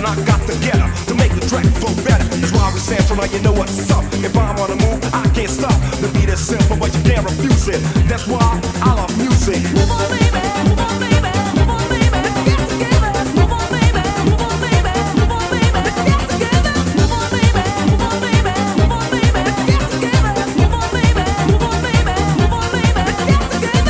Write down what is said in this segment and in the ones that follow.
and I got to get her to make the track flow better. That's why we Central, now you know what's up. If I'm on the move, I can't stop. The beat is simple, but you can't refuse it. That's why I love music. Move on, baby, move on, baby, move on, baby. Let's get together. Move on, baby, move on, baby, move on, baby. Let's get together. Move on, baby, move on, baby, move on, baby. Let's get together. Move on, baby, move on, baby, move on, baby. Let's get together.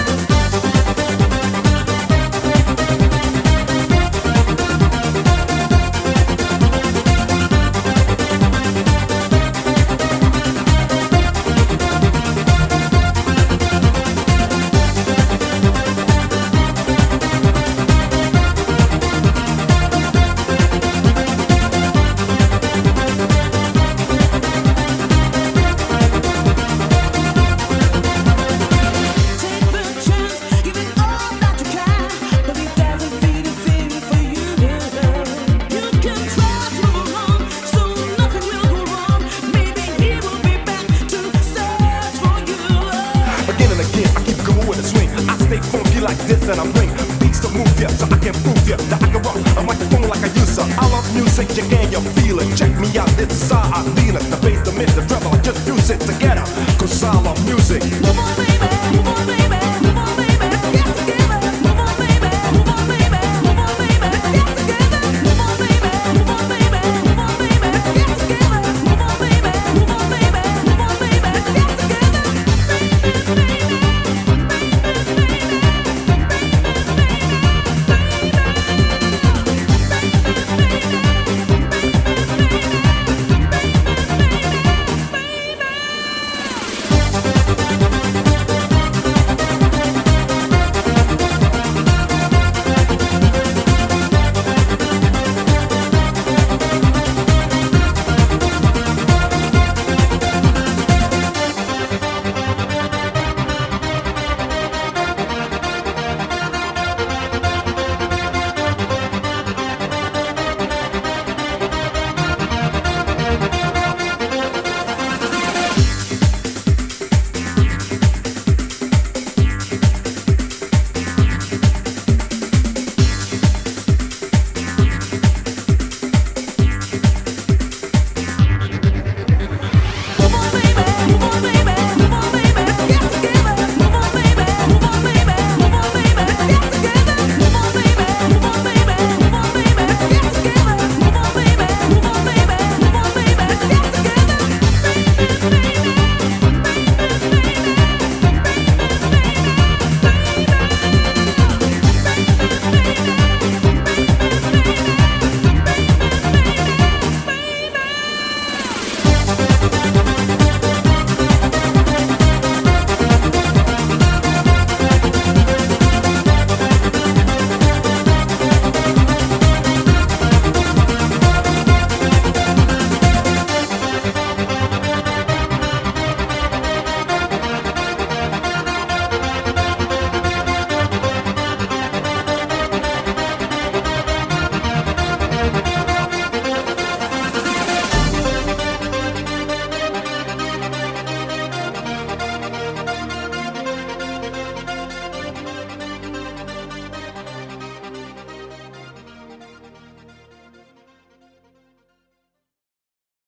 Like this and I bring beats to move ya, so I can prove ya that I can rock a microphone like I used to. I love music, you can you feel it. Check me out, this is how I feel it. The bass, the